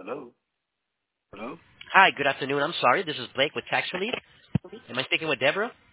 Hello? Hi, good afternoon. I'm sorry. This is Blake with Tax Relief. Am I speaking with Deborah?